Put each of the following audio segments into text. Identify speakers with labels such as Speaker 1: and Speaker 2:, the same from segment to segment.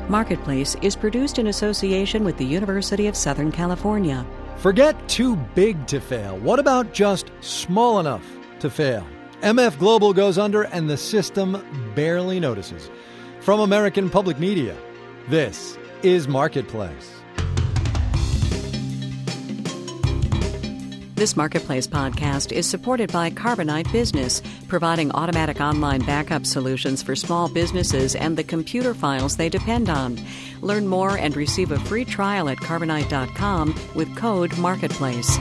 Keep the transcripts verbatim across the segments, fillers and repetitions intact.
Speaker 1: Marketplace is produced in association with the University of Southern California.
Speaker 2: Forget too big to fail. What about just small enough to fail? M F Global goes under and the system barely notices. From American Public Media, this is Marketplace.
Speaker 1: This Marketplace podcast is supported by Carbonite Business, providing automatic online backup solutions for small businesses and the computer files they depend on. Learn more and receive a free trial at carbonite dot com with code MARKETPLACE.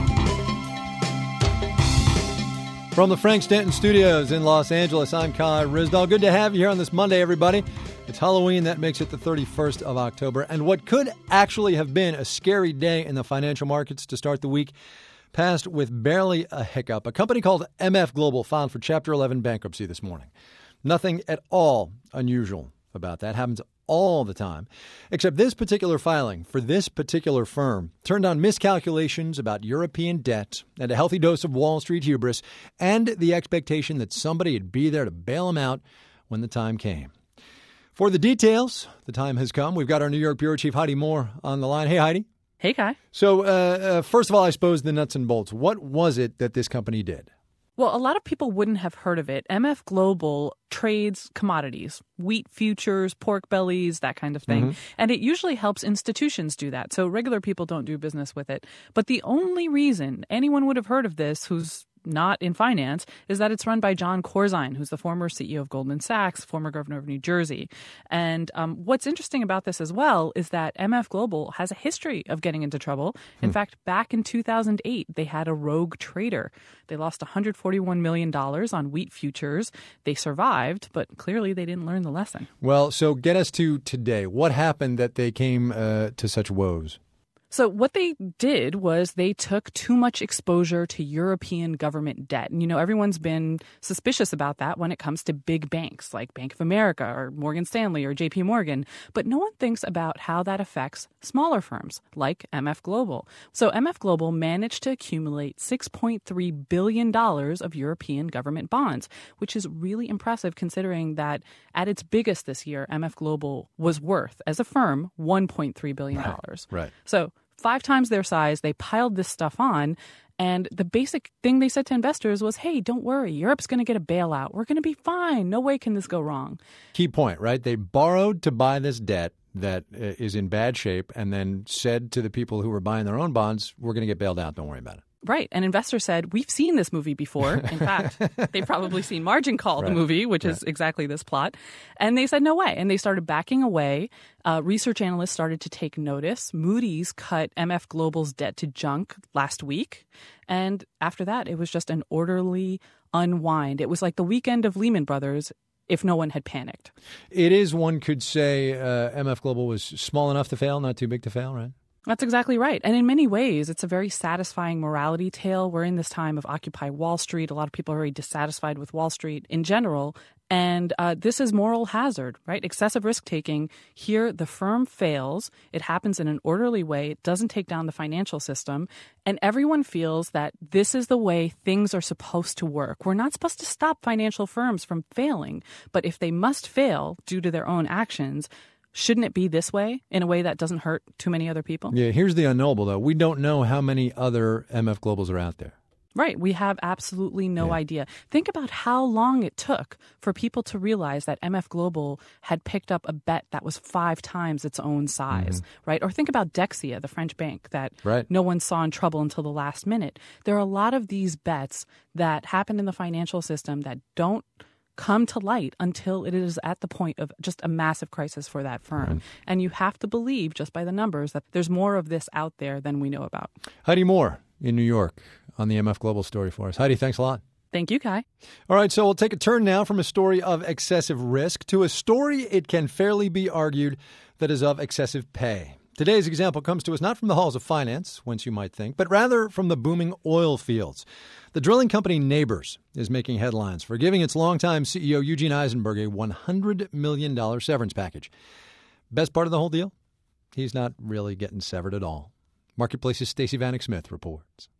Speaker 2: From the Frank Stanton Studios in Los Angeles, I'm Kai Ryssdal. Good to have you here on this Monday, everybody. It's Halloween. That makes it the thirty-first of October. And what could actually have been a scary day in the financial markets to start the week passed with barely a hiccup. A company called M F Global filed for Chapter eleven bankruptcy this morning. Nothing at all unusual about that. Happens all the time. Except this particular filing for this particular firm turned on miscalculations about European debt and a healthy dose of Wall Street hubris and the expectation that somebody would be there to bail them out when the time came. For the details, the time has come. We've got our New York Bureau Chief Heidi Moore on the line. Hey, Heidi.
Speaker 3: Hey, Kai.
Speaker 2: So, uh, uh, first of all, I suppose the nuts and bolts. What was it that this company did?
Speaker 3: Well, a lot of people wouldn't have heard of it. M F Global trades commodities, wheat futures, pork bellies, that kind of thing. Mm-hmm. And it usually helps institutions do that. So regular people don't do business with it. But the only reason anyone would have heard of this who's not in finance is that it's run by Jon Corzine, who's the former C E O of Goldman Sachs, former governor of New Jersey. And um, what's interesting about this as well is that M F Global has a history of getting into trouble. In hmm. fact, back in two thousand eight, they had a rogue trader. They lost one hundred forty-one million dollars on wheat futures. They survived, but clearly they didn't learn the lesson.
Speaker 2: Well, so get us to today. What happened that they came uh, to such woes?
Speaker 3: So what they did was they took too much exposure to European government debt. And, you know, everyone's been suspicious about that when it comes to big banks like Bank of America or Morgan Stanley or J P Morgan. But no one thinks about how that affects smaller firms like M F Global. So M F Global managed to accumulate six point three billion dollars of European government bonds, which is really impressive considering that at its biggest this year, M F Global was worth, as a firm, one point three billion dollars.
Speaker 2: Right. right.
Speaker 3: So five times their size, they piled this stuff on. And the basic thing they said to investors was, hey, don't worry, Europe's going to get a bailout. We're going to be fine. No way can this go wrong.
Speaker 2: Key point, right? They borrowed to buy this debt that is in bad shape and then said to the people who were buying their own bonds, we're going to get bailed out. Don't worry about it.
Speaker 3: Right. And investors said, we've seen this movie before. In fact, they've probably seen Margin Call, right. the movie, which right. is exactly this plot. And they said, no way. And they started backing away. Uh, research analysts started to take notice. Moody's cut M F Global's debt to junk last week. And after that, it was just an orderly unwind. It was like the weekend of Lehman Brothers if no one had panicked.
Speaker 2: It is, one could say, uh, M F Global was small enough to fail, not too big to fail, right?
Speaker 3: That's exactly right. And in many ways, it's a very satisfying morality tale. We're in this time of Occupy Wall Street. A lot of people are very dissatisfied with Wall Street in general. And uh, this is moral hazard, right? Excessive risk-taking. Here, the firm fails. It happens in an orderly way. It doesn't take down the financial system. And everyone feels that this is the way things are supposed to work. We're not supposed to stop financial firms from failing. But if they must fail due to their own actions, shouldn't it be this way, in a way that doesn't hurt too many other people?
Speaker 2: Yeah, here's the unknowable, though. We don't know how many other M F Globals are out there.
Speaker 3: Right. We have absolutely no
Speaker 2: yeah.
Speaker 3: idea. Think about how long it took for people to realize that M F Global had picked up a bet that was five times its own size, mm-hmm. right? Or think about Dexia, the French bank that
Speaker 2: right.
Speaker 3: no one saw in trouble until the last minute. There are a lot of these bets that happen in the financial system that don't come to light until it is at the point of just a massive crisis for that firm.
Speaker 2: Right.
Speaker 3: And you have to believe, just by the numbers, that there's more of this out there than we know about.
Speaker 2: Heidi Moore in New York on the M F Global story for us. Heidi, thanks a lot.
Speaker 3: Thank you, Kai.
Speaker 2: All right, so we'll take a turn now from a story of excessive risk to a story it can fairly be argued that is of excessive pay. Today's example comes to us not from the halls of finance, whence you might think, but rather from the booming oil fields. The drilling company Nabors is making headlines for giving its longtime C E O Eugene Eisenberg a one hundred million dollars severance package. Best part of the whole deal? He's not really getting severed at all. Marketplace's Stacey Vanek Smith reports.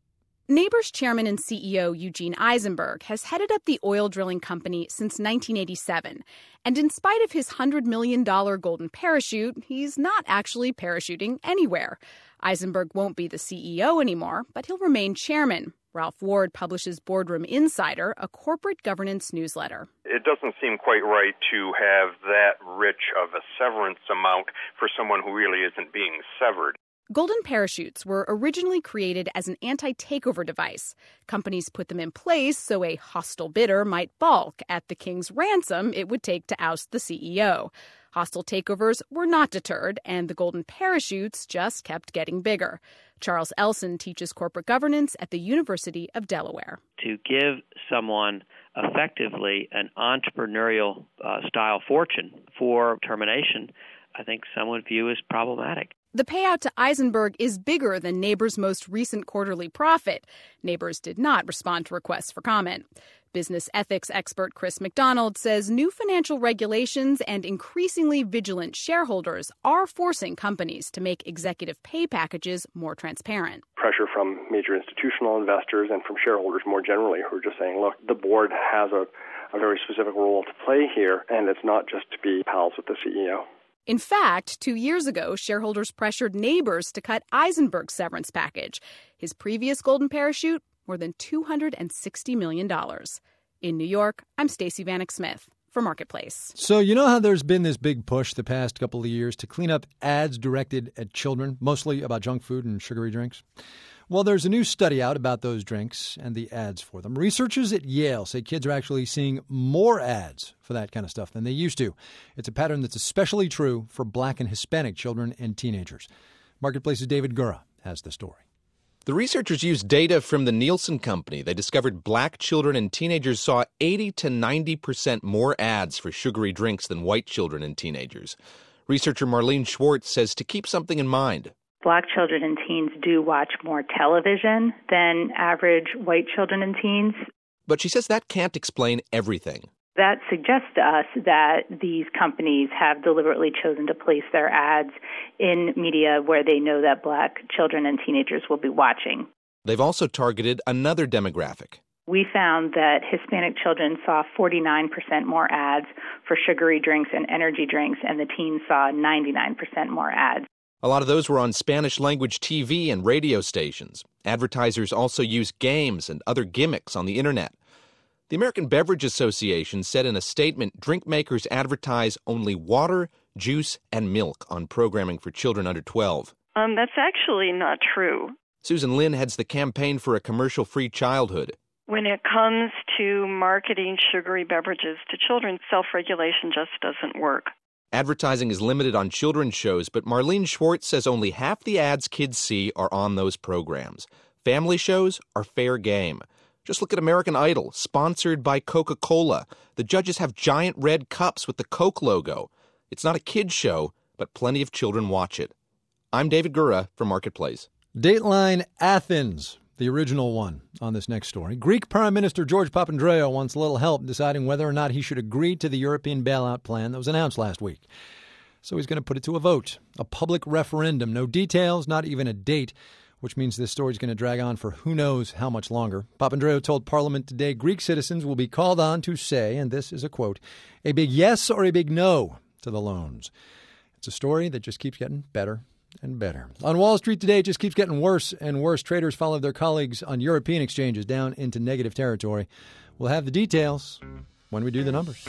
Speaker 4: Neighbors chairman and C E O Eugene Eisenberg has headed up the oil drilling company since nineteen eighty-seven. And in spite of his one hundred million dollars golden parachute, he's not actually parachuting anywhere. Eisenberg won't be the C E O anymore, but he'll remain chairman. Ralph Ward publishes Boardroom Insider, a corporate governance newsletter.
Speaker 5: It doesn't seem quite right to have that rich of a severance amount for someone who really isn't being severed.
Speaker 4: Golden parachutes were originally created as an anti-takeover device. Companies put them in place so a hostile bidder might balk at the king's ransom it would take to oust the C E O. Hostile takeovers were not deterred, and the golden parachutes just kept getting bigger. Charles Elson teaches corporate governance at the University of Delaware.
Speaker 6: To give someone effectively an entrepreneurial uh, style fortune for termination, I think some would view as problematic.
Speaker 4: The payout to Eisenberg is bigger than Neighbors' most recent quarterly profit. Neighbors did not respond to requests for comment. Business ethics expert Chris McDonald says new financial regulations and increasingly vigilant shareholders are forcing companies to make executive pay packages more transparent.
Speaker 7: Pressure from major institutional investors and from shareholders more generally who are just saying, look, the board has a, a very specific role to play here, and it's not just to be pals with the C E O.
Speaker 4: In fact, two years ago, shareholders pressured Neighbors to cut Eisenberg's severance package. His previous golden parachute, more than two hundred sixty million dollars. In New York, I'm Stacey Vanek Smith for Marketplace.
Speaker 2: So you know how there's been this big push the past couple of years to clean up ads directed at children, mostly about junk food and sugary drinks? Well, there's a new study out about those drinks and the ads for them. Researchers at Yale say kids are actually seeing more ads for that kind of stuff than they used to. It's a pattern that's especially true for Black and Hispanic children and teenagers. Marketplace's David Gura has the story.
Speaker 8: The researchers used data from the Nielsen Company. They discovered Black children and teenagers saw eighty to ninety percent more ads for sugary drinks than white children and teenagers. Researcher Marlene Schwartz says to keep something in mind.
Speaker 9: Black children and teens do watch more television than average white children and teens.
Speaker 8: But she says that can't explain everything.
Speaker 9: That suggests to us that these companies have deliberately chosen to place their ads in media where they know that Black children and teenagers will be watching.
Speaker 8: They've also targeted another demographic.
Speaker 9: We found that Hispanic children saw forty-nine percent more ads for sugary drinks and energy drinks, and the teens saw ninety-nine percent more ads.
Speaker 8: A lot of those were on Spanish-language T V and radio stations. Advertisers also use games and other gimmicks on the Internet. The American Beverage Association said in a statement drink makers advertise only water, juice, and milk on programming for children under twelve.
Speaker 10: Um, that's actually not true.
Speaker 8: Susan Lin heads the campaign for a commercial-free childhood.
Speaker 10: When it comes to marketing sugary beverages to children, self-regulation just doesn't work.
Speaker 8: Advertising is limited on children's shows, but Marlene Schwartz says only half the ads kids see are on those programs. Family shows are fair game. Just look at American Idol, sponsored by Coca-Cola. The judges have giant red cups with the Coke logo. It's not a kid's show, but plenty of children watch it. I'm David Gura for Marketplace.
Speaker 2: Dateline Athens, the original one, on this next story. Greek Prime Minister George Papandreou wants a little help deciding whether or not he should agree to the European bailout plan that was announced last week. So he's going to put it to a vote, a public referendum. No details, not even a date, which means this story is going to drag on for who knows how much longer. Papandreou told Parliament today Greek citizens will be called on to say, and this is a quote, a big yes or a big no to the loans. It's a story that just keeps getting better and better. On Wall Street today, it just keeps getting worse and worse. Traders followed their colleagues on European exchanges down into negative territory. We'll have the details when we do the numbers.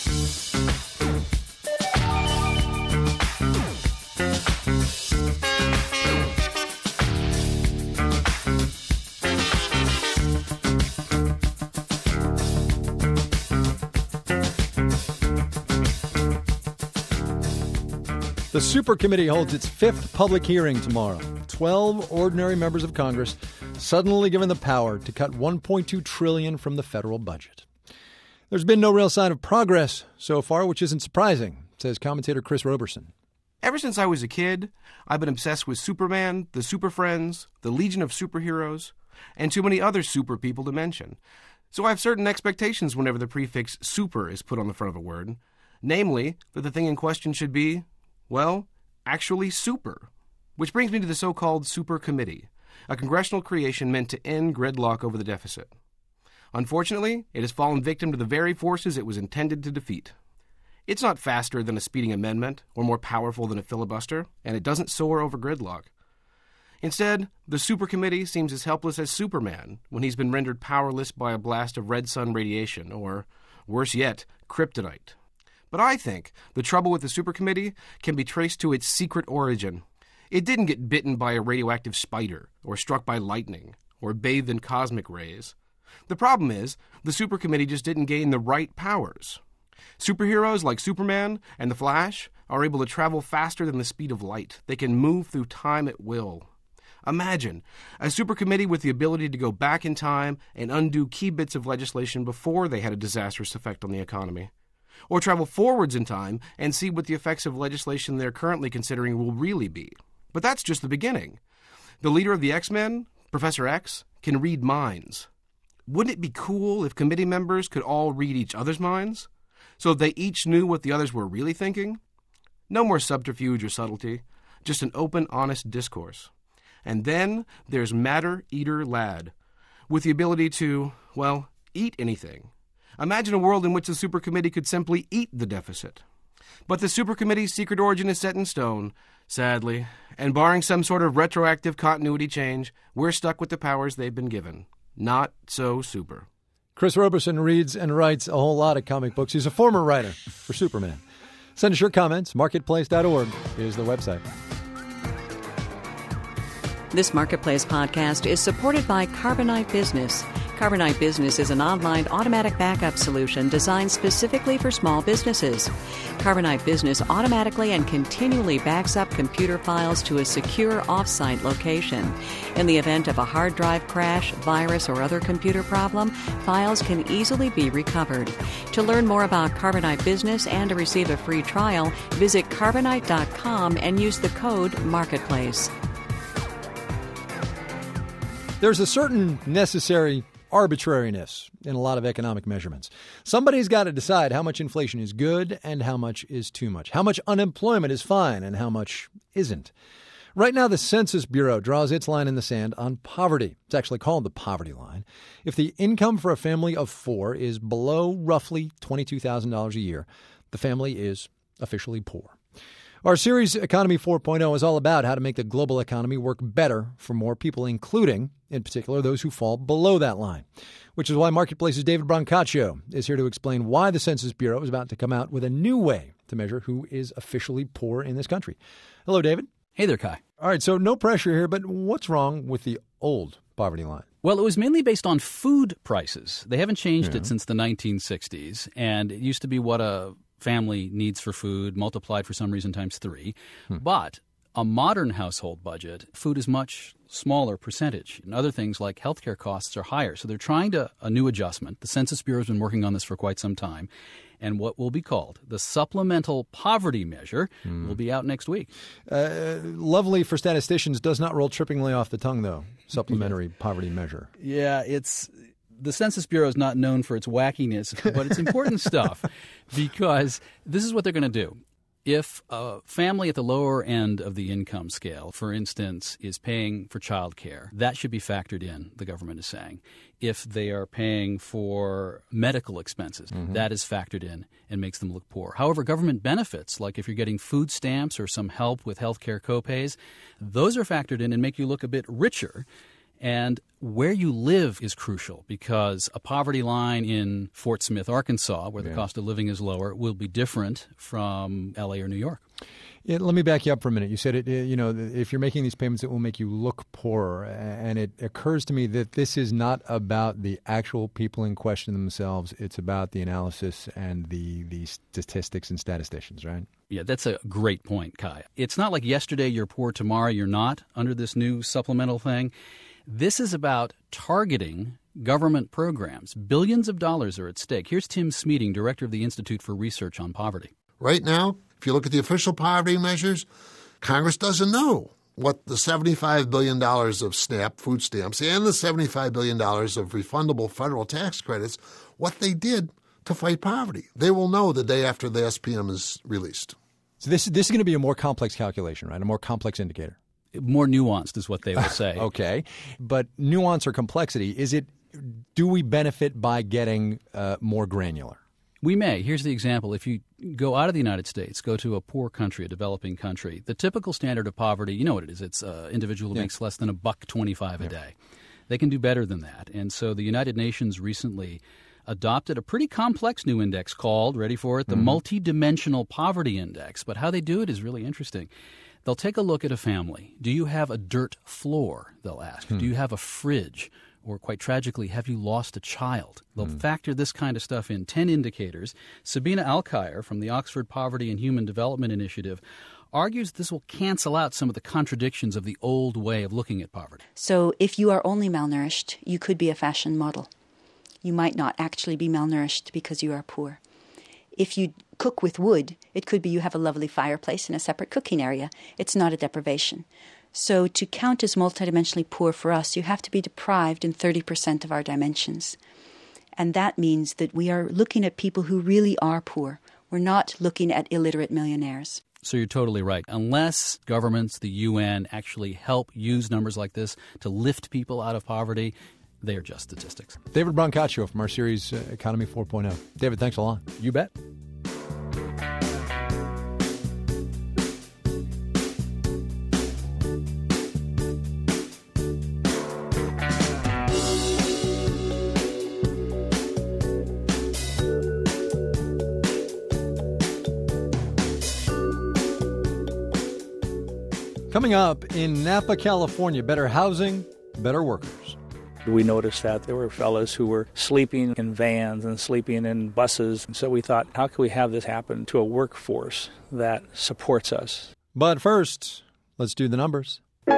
Speaker 2: The Super Committee holds its fifth public hearing tomorrow. Twelve ordinary members of Congress suddenly given the power to cut one point two trillion dollars from the federal budget. There's been no real sign of progress so far, which isn't surprising, says commentator Chris Roberson.
Speaker 11: Ever since I was a kid, I've been obsessed with Superman, the Super Friends, the Legion of Superheroes, and too many other super people to mention. So I have certain expectations whenever the prefix super is put on the front of a word, namely that the thing in question should be, well, actually super. Which brings me to the so-called Super Committee. a congressional creation meant to end gridlock over the deficit. Unfortunately, it has fallen victim to the very forces it was intended to defeat. It's not faster than a speeding amendment or more powerful than a filibuster, and it doesn't soar over gridlock. Instead, the supercommittee seems as helpless as Superman when he's been rendered powerless by a blast of red sun radiation, or, worse yet, kryptonite. But I think the trouble with the supercommittee can be traced to its secret origin. It didn't get bitten by a radioactive spider, or struck by lightning, or bathed in cosmic rays. The problem is, the supercommittee just didn't gain the right powers. Superheroes like Superman and the Flash are able to travel faster than the speed of light. They can move through time at will. Imagine a supercommittee with the ability to go back in time and undo key bits of legislation before they had a disastrous effect on the economy. Or travel forwards in time and see what the effects of legislation they're currently considering will really be. But that's just the beginning. The leader of the X-Men, Professor X, can read minds. Wouldn't it be cool if committee members could all read each other's minds? So they each knew what the others were really thinking? No more subterfuge or subtlety, just an open, honest discourse. And then there's Matter Eater Lad, with the ability to, well, eat anything. Imagine a world in which the supercommittee could simply eat the deficit. But the supercommittee's secret origin is set in stone, sadly, and barring some sort of retroactive continuity change, we're stuck with the powers they've been given. Not so super.
Speaker 2: Chris Roberson reads and writes a whole lot of comic books. He's a former writer for Superman. Send us your comments. marketplace dot org is the website.
Speaker 1: This Marketplace podcast is supported by Carbonite Business. Carbonite Business is an online automatic backup solution designed specifically for small businesses. Carbonite Business automatically and continually backs up computer files to a secure off-site location. In the event of a hard drive crash, virus, or other computer problem, files can easily be recovered. To learn more about Carbonite Business and to receive a free trial, visit carbonite dot com and use the code MARKETPLACE.
Speaker 2: There's a certain necessary arbitrariness in a lot of economic measurements. Somebody's got to decide how much inflation is good and how much is too much, how much unemployment is fine and how much isn't. Right now, the Census Bureau draws its line in the sand on poverty. It's actually called the poverty line. If the income for a family of four is below roughly twenty-two thousand dollars a year, the family is officially poor. Our series, Economy four point oh, is all about how to make the global economy work better for more people, including, in particular, those who fall below that line. Which is why Marketplace's David Brancaccio is here to explain why the Census Bureau is about to come out with a new way to measure who is officially poor in this country. Hello, David.
Speaker 12: Hey there, Kai.
Speaker 2: All right, so no pressure here, but what's wrong with the old poverty line?
Speaker 12: Well, it was mainly based on food prices. They haven't changed
Speaker 2: Yeah.
Speaker 12: it since the nineteen sixties, and it used to be what a family needs for food multiplied for some reason times three. Hmm. But a modern household budget, food is much smaller percentage. And other things like healthcare costs are higher. So they're trying to a new adjustment. The Census Bureau has been working on this for quite some time. And what will be called the Supplemental Poverty Measure hmm. will be out next week.
Speaker 2: Uh, lovely for statisticians, does not roll trippingly off the tongue, though. Supplementary poverty measure.
Speaker 12: Yeah, it's... The Census Bureau is not known for its wackiness, but it's important stuff because this is what they're going to do. If a family at the lower end of the income scale, for instance, is paying for child care, that should be factored in, the government is saying. If they are paying for medical expenses, mm-hmm. that is factored in and makes them look poor. However, government benefits, like if you're getting food stamps or some help with health care copays, those are factored in and make you look a bit richer. And where you live is crucial because a poverty line in Fort Smith, Arkansas, where the yeah. cost of living is lower, will be different from L A or New York.
Speaker 2: Yeah, let me back you up for a minute. You said, it. you know, if you're making these payments, it will make you look poorer. And it occurs to me that this is not about the actual people in question themselves. It's about the analysis and the, the statistics and statisticians, right?
Speaker 12: Yeah, that's a great point, Kai. It's not like yesterday you're poor, tomorrow you're not under this new supplemental thing. This is about targeting government programs. Billions of dollars are at stake. Here's Tim Smeating, director of the Institute for Research on Poverty.
Speaker 13: Right now, if you look at the official poverty measures, Congress doesn't know what the seventy-five billion dollars of SNAP food stamps and the seventy-five billion dollars of refundable federal tax credits, what they did to fight poverty. They will know the day after the S P M is released.
Speaker 2: So this, this is going to be a more complex calculation, right? A more complex indicator.
Speaker 12: More nuanced is what they will say.
Speaker 2: Okay. But nuance or complexity, is it, do we benefit by getting uh, more granular?
Speaker 12: We may. Here's the example. If you go out of the United States, go to a poor country, a developing country, the typical standard of poverty, you know what it is. It's an individual who yeah. makes less than a buck twenty-five yeah. a day. They can do better than that. And so the United Nations recently adopted a pretty complex new index called, ready for it, the mm-hmm. Multidimensional Poverty Index. But how they do it is really interesting. They'll take a look at a family. Do you have a dirt floor, they'll ask. Hmm. Do you have a fridge? Or quite tragically, have you lost a child? They'll mm. factor this kind of stuff in. Ten indicators. Sabina Alkire from the Oxford Poverty and Human Development Initiative argues this will cancel out some of the contradictions of the old way of looking at poverty.
Speaker 14: So if you are only malnourished, you could be a fashion model. You might not actually be malnourished because you are poor. If you cook with wood, it could be you have a lovely fireplace in a separate cooking area. It's not a deprivation. So to count as multidimensionally poor for us, you have to be deprived in thirty percent of our dimensions. And that means that we are looking at people who really are poor. We're not looking at illiterate millionaires.
Speaker 12: So you're totally right. Unless governments, the U N, actually help use numbers like this to lift people out of poverty, they are just statistics.
Speaker 2: David Brancaccio from our series uh, Economy four point oh. David, thanks a lot.
Speaker 12: You bet.
Speaker 2: Coming up in Napa, California, better housing, better workers.
Speaker 15: We noticed that there were fellas who were sleeping in vans and sleeping in buses. And so we thought, how can we have this happen to a workforce that supports us?
Speaker 2: But first, let's do the numbers.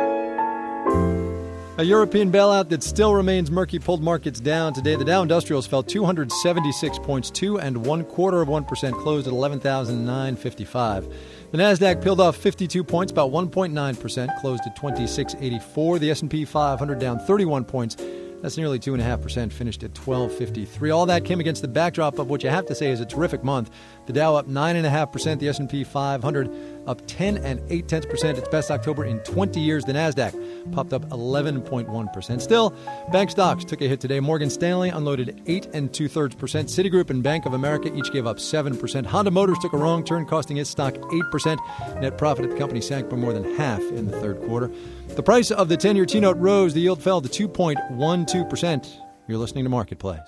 Speaker 2: A European bailout that still remains murky pulled markets down today. The Dow Industrials fell two hundred seventy-six points, two and one quarter of one percent, closed at eleven thousand nine hundred fifty-five. The Nasdaq peeled off fifty-two points, about one point nine percent, closed at twenty-six eighty-four. The S and P five hundred down thirty-one points. That's nearly two point five percent, finished at twelve fifty-three. All that came against the backdrop of what you have to say is a terrific month. The Dow up nine point five percent, the S and P five hundred up ten and eight tenths percent, its best October in twenty years. The Nasdaq popped up eleven point one percent. Still, bank stocks took a hit today. Morgan Stanley unloaded eight and two-thirds percent. Citigroup and Bank of America each gave up seven percent. Honda Motors took a wrong turn, costing its stock eight percent. Net profit at the company sank by more than half in the third quarter. The price of the ten-year T-note rose. The yield fell to two point one two percent. You're listening to Marketplace.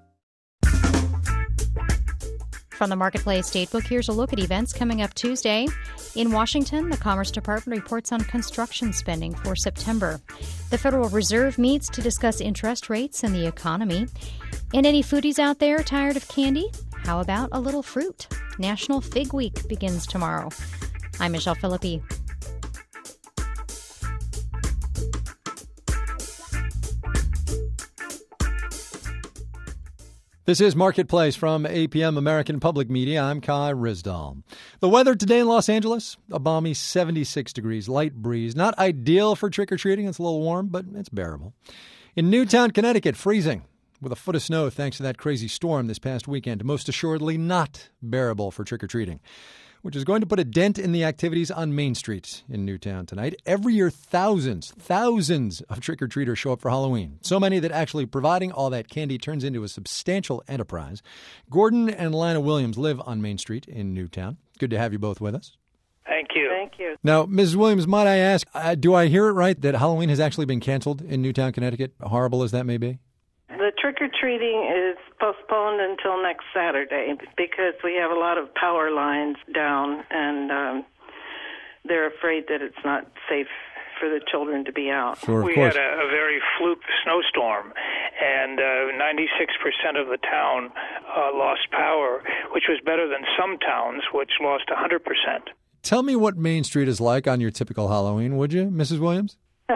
Speaker 16: From the Marketplace Datebook, here's a look at events coming up Tuesday. In Washington, the Commerce Department reports on construction spending for September. The Federal Reserve meets to discuss interest rates and the economy. And any foodies out there tired of candy? How about a little fruit? National Fig Week begins tomorrow. I'm Michelle Philippi.
Speaker 2: This is Marketplace from A P M American Public Media. I'm Kai Rizdal. The weather today in Los Angeles, a balmy seventy-six degrees, light breeze. Not ideal for trick-or-treating. It's a little warm, but it's bearable. In Newtown, Connecticut, freezing with a foot of snow thanks to that crazy storm this past weekend. Most assuredly not bearable for trick-or-treating, which is going to put a dent in the activities on Main Street in Newtown tonight. Every year, thousands, thousands of trick-or-treaters show up for Halloween. So many that actually providing all that candy turns into a substantial enterprise. Gordon and Lana Williams live on Main Street in Newtown. Good to have you both with us.
Speaker 17: Thank you.
Speaker 18: Thank you.
Speaker 2: Now, Missus Williams, might I ask, uh, do I hear it right that Halloween has actually been canceled in Newtown, Connecticut, horrible as that may be?
Speaker 18: The trick-or-treating is postponed until next Saturday because we have a lot of power lines down, and um, they're afraid that it's not safe for the children to be out.
Speaker 2: Sure,
Speaker 17: we
Speaker 2: course.
Speaker 17: had a, a very fluke snowstorm, and uh, ninety-six percent of the town uh, lost power, which was better than some towns, which lost one hundred percent.
Speaker 2: Tell me what Main Street is like on your typical Halloween, would you, Missus Williams?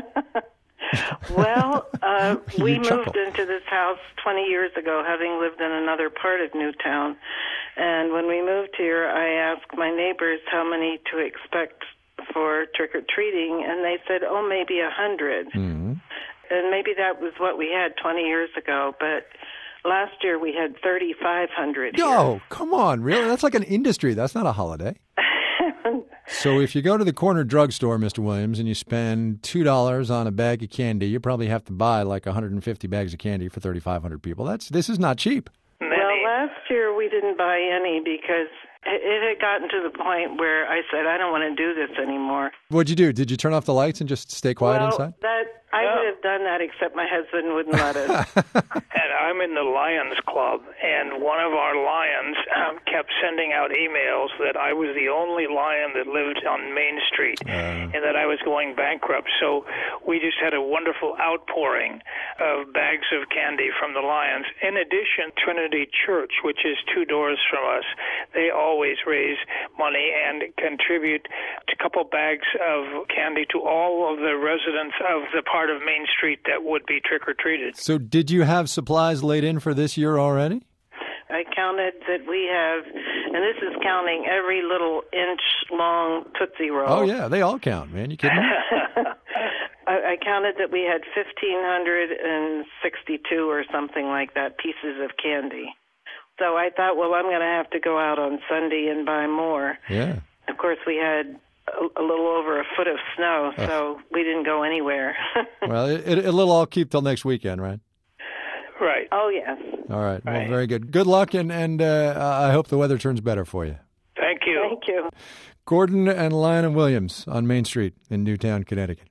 Speaker 18: Well, uh, we moved
Speaker 2: chuckle.
Speaker 18: into this house twenty years ago, having lived in another part of Newtown. And when we moved here, I asked my neighbors how many to expect for trick-or-treating, and they said, oh, maybe a hundred.
Speaker 2: Mm-hmm.
Speaker 18: And maybe that was what we had twenty years ago, but last year we had thirty-five hundred.
Speaker 2: Oh, come on, really? That's like an industry. That's not a holiday. So if you go to the corner drugstore, Mister Williams, and you spend two dollars on a bag of candy, you probably have to buy like one hundred fifty bags of candy for thirty-five hundred people. That's This is not cheap.
Speaker 18: Well, last year we didn't buy any because it had gotten to the point where I said, I don't want to do this anymore.
Speaker 2: What'd you do? Did you turn off the lights and just stay quiet
Speaker 18: well,
Speaker 2: inside?
Speaker 18: That, I
Speaker 17: Yeah.
Speaker 18: would have done that, except my husband wouldn't let us.
Speaker 17: And I'm in the Lions Club, and one of our lions um, kept sending out emails that I was the only lion that lived on Main Street
Speaker 2: Uh.
Speaker 17: and that I was going bankrupt. So we just had a wonderful outpouring of bags of candy from the lions. In addition, Trinity Church, which is two doors from us, they always raise money and contribute a couple bags of candy to all of the residents of the part of Main Street that would be trick-or-treated.
Speaker 2: So did you have supplies laid in for this year already?
Speaker 18: I counted that we have, and this is counting every little inch-long Tootsie Roll.
Speaker 2: Oh, yeah. They all count, man. You kidding me?
Speaker 18: I, I counted that we had fifteen sixty-two or something like that pieces of candy. So I thought, well, I'm going to have to go out on Sunday and buy more.
Speaker 2: Yeah.
Speaker 18: Of course, we had a, a little over a foot of snow, so we didn't go anywhere.
Speaker 2: Well, it, it, it'll all keep till next weekend, right?
Speaker 17: Right.
Speaker 18: Oh, yes.
Speaker 2: All right. Well,
Speaker 18: Right.
Speaker 2: very good. Good luck, and, and uh, I hope the weather turns better for you.
Speaker 17: Thank you.
Speaker 18: Thank you.
Speaker 2: Gordon and Lionel Williams on Main Street in Newtown, Connecticut.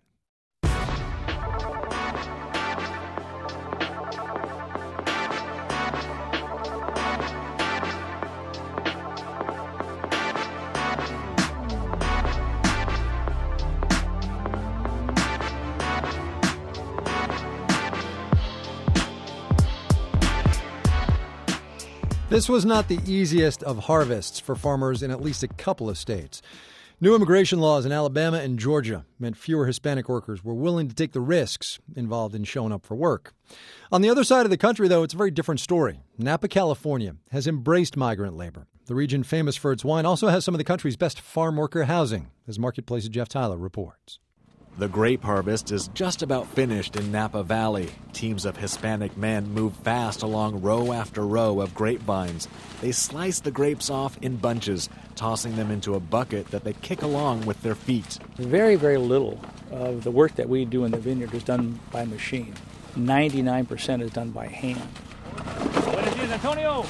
Speaker 2: This was not the easiest of harvests for farmers in at least a couple of states. New immigration laws in Alabama and Georgia meant fewer Hispanic workers were willing to take the risks involved in showing up for work. On the other side of the country, though, it's a very different story. Napa, California, has embraced migrant labor. The region, famous for its wine, also has some of the country's best farm worker housing, as Marketplace's Jeff Tyler reports.
Speaker 19: The grape harvest is just about finished in Napa Valley. Teams of Hispanic men move fast along row after row of grapevines. They slice the grapes off in bunches, tossing them into a bucket that they kick along with their feet.
Speaker 15: Very, very little of the work that we do in the vineyard is done by machine. ninety-nine percent is done by hand.
Speaker 20: Buenos días, Antonio.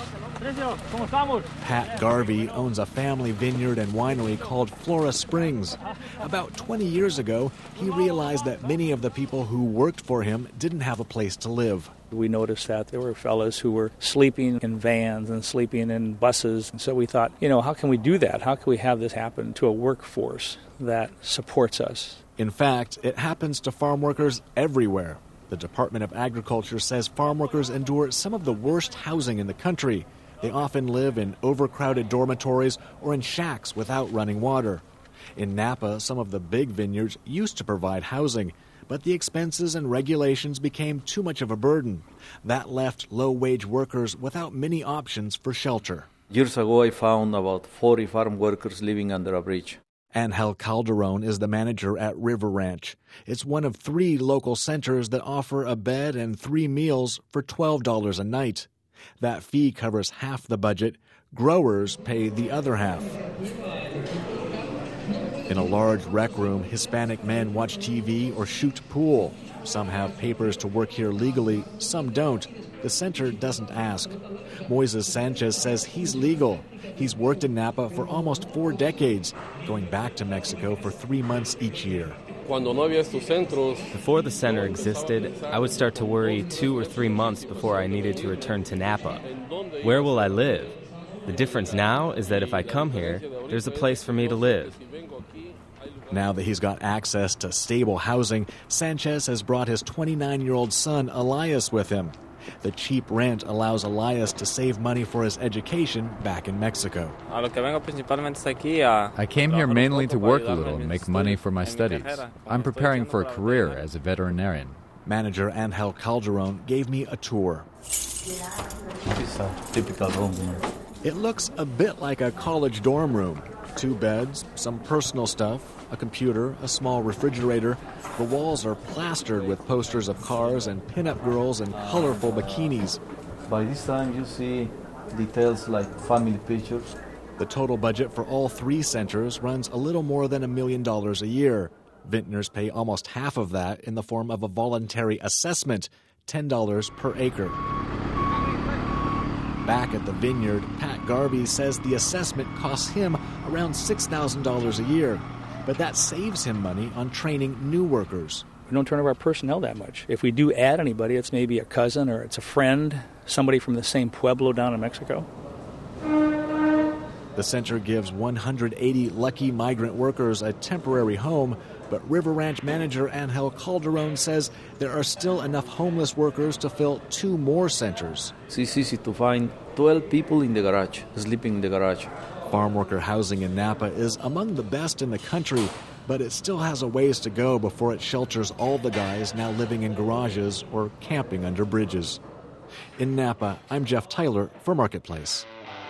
Speaker 20: ¿Cómo estamos?
Speaker 19: Pat Garvey owns a family vineyard and winery called Flora Springs. About twenty years ago, he realized that many of the people who worked for him didn't have a place to live.
Speaker 15: We noticed that there were fellas who were sleeping in vans and sleeping in buses. And so we thought, you know, how can we do that? How can we have this happen to a workforce that supports us?
Speaker 19: In fact, it happens to farm workers everywhere. The Department of Agriculture says farm workers endure some of the worst housing in the country. They often live in overcrowded dormitories or in shacks without running water. In Napa, some of the big vineyards used to provide housing, but the expenses and regulations became too much of a burden. That left low-wage workers without many options for shelter.
Speaker 21: Years ago, I found about forty farm workers living under a bridge.
Speaker 19: Angel Calderon is the manager at River Ranch. It's one of three local centers that offer a bed and three meals for twelve dollars a night. That fee covers half the budget. Growers pay the other half. In a large rec room, Hispanic men watch T V or shoot pool. Some have papers to work here legally, some don't. The center doesn't ask. Moises Sanchez says he's legal. He's worked in Napa for almost four decades, going back to Mexico for three months each year.
Speaker 22: Before the center existed, I would start to worry two or three months before I needed to return to Napa. Where will I live? The difference now is that if I come here, there's a place for me to live.
Speaker 19: Now that he's got access to stable housing, Sanchez has brought his twenty-nine-year-old son Elias with him. The cheap rent allows Elias to save money for his education back in Mexico.
Speaker 23: I came here mainly to work a little and make money for my studies. I'm preparing for a career as a veterinarian.
Speaker 19: Manager Angel Calderon gave me a tour.
Speaker 23: It's a typical room.
Speaker 19: It looks a bit like a college dorm room. Two beds, some personal stuff, a computer, a small refrigerator. The walls are plastered with posters of cars and pin-up girls in colorful bikinis.
Speaker 21: By this time, you see details like family pictures.
Speaker 19: The total budget for all three centers runs a little more than a million dollars a year. Vintners pay almost half of that in the form of a voluntary assessment, ten dollars per acre. Back at the vineyard, Pat Garvey says the assessment costs him around six thousand dollars a year, but that saves him money on training new workers.
Speaker 15: We don't turn over our personnel that much. If we do add anybody, it's maybe a cousin or it's a friend, somebody from the same pueblo down in Mexico.
Speaker 19: The center gives one hundred eighty lucky migrant workers a temporary home, but River Ranch manager Angel Calderon says there are still enough homeless workers to fill two more centers.
Speaker 21: It's easy to find twelve people in the garage, sleeping in the garage.
Speaker 19: Farm worker housing in Napa is among the best in the country, but it still has a ways to go before it shelters all the guys now living in garages or camping under bridges. In Napa, I'm Jeff Tyler for Marketplace.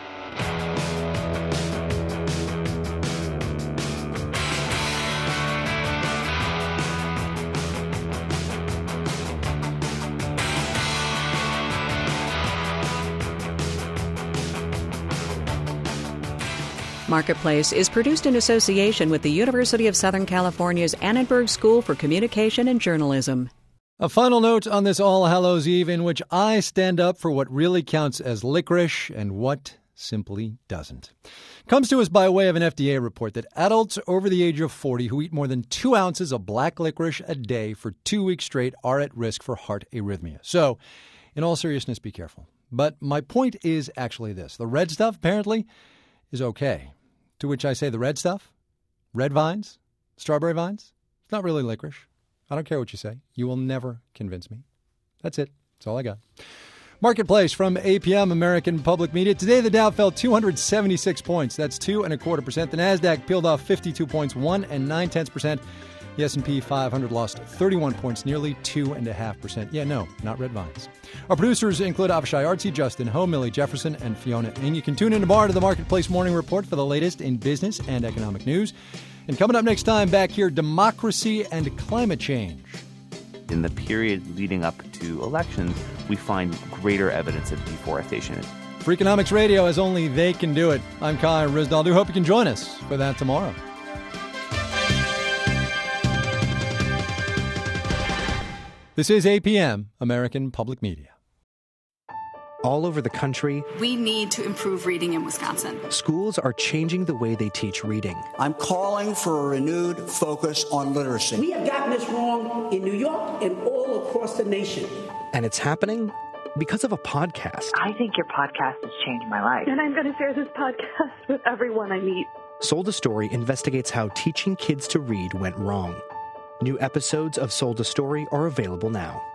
Speaker 1: Marketplace is produced in association with the University of Southern California's Annenberg School for Communication and Journalism.
Speaker 2: A final note on this All Hallows Eve in which I stand up for what really counts as licorice and what simply doesn't. Comes to us by way of an F D A report that adults over the age of forty who eat more than two ounces of black licorice a day for two weeks straight are at risk for heart arrhythmia. So, in all seriousness, be careful. But my point is actually this. The red stuff, apparently, is okay. To which I say the red stuff, red vines, strawberry vines, it's not really licorice. I don't care what you say. You will never convince me. That's it. That's all I got. Marketplace from A P M, American Public Media. Today the Dow fell two hundred seventy-six points. That's two and a quarter percent. The NASDAQ peeled off fifty-two points, one and nine tenths percent. The S and P five hundred lost thirty-one points, nearly two and a half percent. Yeah, no, not red vines. Our producers include Avishai Artsy, Justin Ho, Millie Jefferson, and Fiona Ng. You can tune in tomorrow to the Marketplace Morning Report for the latest in business and economic news. And coming up next time, back here, democracy and climate change.
Speaker 3: In the period leading up to elections, we find greater evidence of deforestation.
Speaker 2: Freakonomics Radio, as only they can do it. I'm Kai Ryssdal. I do hope you can join us for that tomorrow. This is A P M, American Public Media.
Speaker 5: All over the country,
Speaker 6: we need to improve reading in Wisconsin.
Speaker 5: Schools are changing the way they teach reading.
Speaker 24: I'm calling for a renewed focus on literacy.
Speaker 25: We have gotten this wrong in New York and all across the nation.
Speaker 5: And it's happening because of a podcast.
Speaker 26: I think your podcast has changed my life.
Speaker 27: And I'm going to share this podcast with everyone I meet.
Speaker 5: Sold a Story investigates how teaching kids to read went wrong. New episodes of Sold a Story are available now.